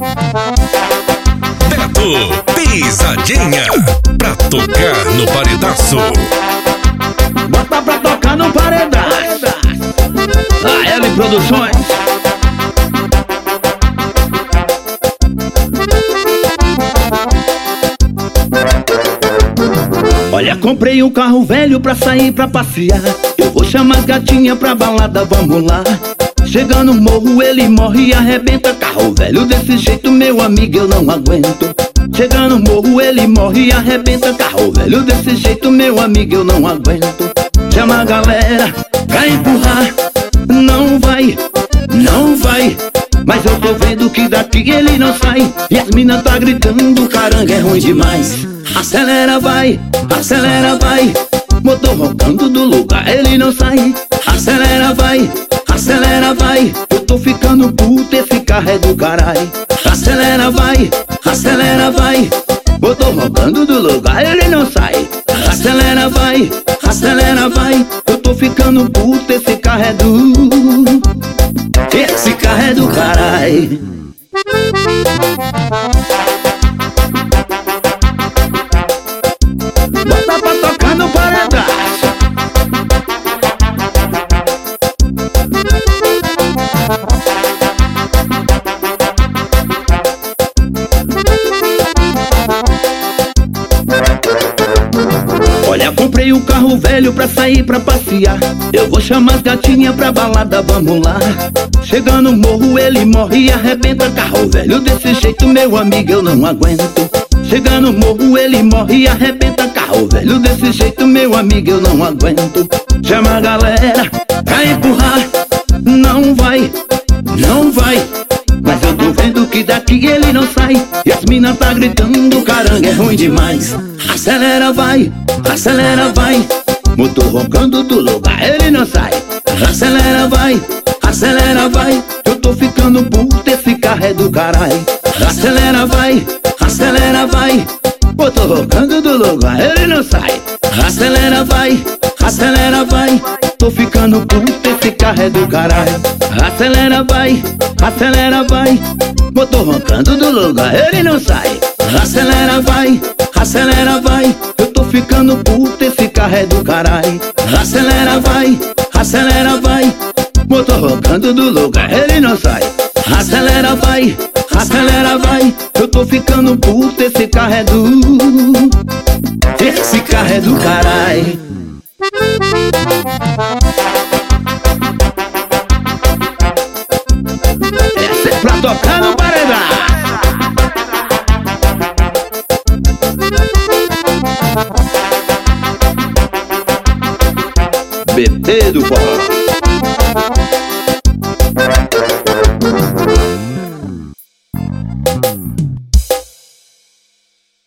Beto Pisadinha, pra tocar no paredaço. Bota pra tocar no paredaço. A L Produções. Olha, comprei um carro velho pra sair pra passear. Eu vou chamar as gatinhas pra balada, vamos lá. Chega no morro, ele morre e arrebenta. Carro velho desse jeito, meu amigo, eu não aguento. Chega no morro, ele morre e arrebenta. Carro velho desse jeito, meu amigo, eu não aguento. Chama a galera pra empurrar. Não vai, não vai. Mas eu tô vendo que daqui ele não sai. E as minas tá gritando, caranga, é ruim demais. Acelera, vai, acelera, vai. Motor roncando do lugar, ele não sai. Acelera, vai, acelera, vai. Eu tô ficando puto, esse carro é do caralho. Acelera, vai, acelera, vai. Motor roncando do lugar, ele não sai. Acelera, vai, acelera, vai. Eu tô ficando puto, esse carro é do... Esse carro é do caralho. Bota pra tocar no paredaço. Olha, comprei um carro velho pra sair pra passear. Eu vou chamar as gatinhas pra balada, vamos lá. Chega no morro, ele morre e arrebenta. Carro velho desse jeito, meu amigo, eu não aguento. Chega no morro, ele morre e arrebenta. Carro velho desse jeito, meu amigo, eu não aguento. Chama a galera pra empurrar. Não vai, não vai. Mas eu tô vendo que daqui ele não sai. E as minas tá gritando, caranga, é ruim demais. Acelera, vai, acelera, vai. Motor roncando do lugar, ele não sai. Acelera, vai, acelera, vai. Eu tô ficando puto, esse carro é do caralho. Acelera, vai, acelera, vai. Motor roncando do lugar, ele não sai. Acelera, vai, acelera, vai. Tô ficando puto, esse carro é do caralho. Acelera, vai, acelera, vai. Motor roncando do lugar, ele não sai. Acelera, vai, acelera, vai. Eu tô ficando puto, esse carro é do caralho. Acelera, vai, acelera, vai. Motor roncando do lugar, ele não sai. Acelera, vai, acelera, vai. Eu tô ficando puto, esse carro é do... Esse carro é do caralho. Essa é pra tocar no paredão. BT do forró.